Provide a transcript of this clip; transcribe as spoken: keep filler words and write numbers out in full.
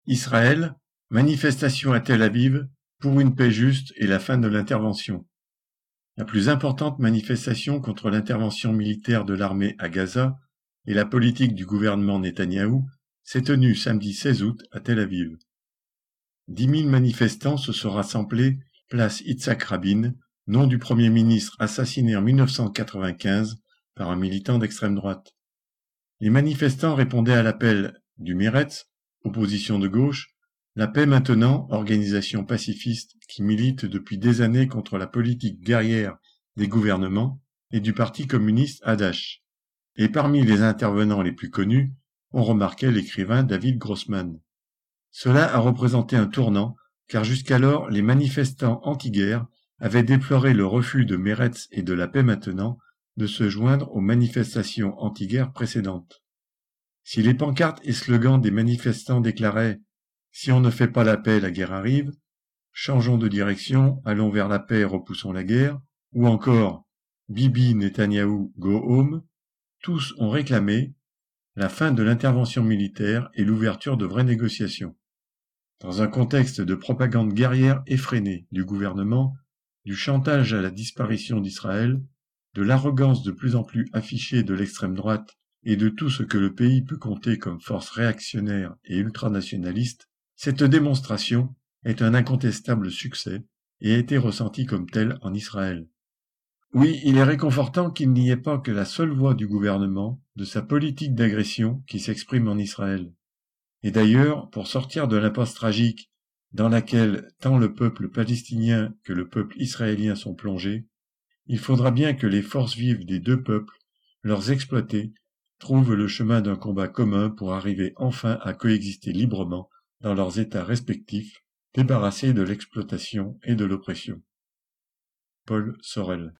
Israël, manifestation à Tel Aviv pour une paix juste et la fin de l'intervention. La plus importante manifestation contre l'intervention militaire de l'armée à Gaza et la politique du gouvernement Netanyahou s'est tenue samedi seize août à Tel Aviv. Dix mille manifestants se sont rassemblés place Yitzhak Rabin, nom du Premier ministre assassiné en mille neuf cent quatre-vingt-quinze par un militant d'extrême droite. Les manifestants répondaient à l'appel du Meretz, opposition de gauche, La Paix Maintenant, organisation pacifiste qui milite depuis des années contre la politique guerrière des gouvernements, et du Parti communiste Hadash. Et parmi les intervenants les plus connus, on remarquait l'écrivain David Grossman. Cela a représenté un tournant, car jusqu'alors les manifestants anti-guerre avaient déploré le refus de Meretz et de La Paix Maintenant de se joindre aux manifestations anti-guerre précédentes. Si les pancartes et slogans des manifestants déclaraient « Si on ne fait pas la paix, la guerre arrive »,« Changeons de direction, allons vers la paix, repoussons la guerre », ou encore « Bibi Netanyahou, go home », tous ont réclamé la fin de l'intervention militaire et l'ouverture de vraies négociations. Dans un contexte de propagande guerrière effrénée du gouvernement, du chantage à la disparition d'Israël, de l'arrogance de plus en plus affichée de l'extrême droite et de tout ce que le pays peut compter comme force réactionnaire et ultranationaliste, cette démonstration est un incontestable succès et a été ressentie comme telle en Israël. Oui, il est réconfortant qu'il n'y ait pas que la seule voix du gouvernement, de sa politique d'agression qui s'exprime en Israël. Et d'ailleurs, pour sortir de l'impasse tragique dans laquelle tant le peuple palestinien que le peuple israélien sont plongés, il faudra bien que les forces vives des deux peuples, leurs exploités, trouvent le chemin d'un combat commun pour arriver enfin à coexister librement dans leurs états respectifs, débarrassés de l'exploitation et de l'oppression. Paul Sorel.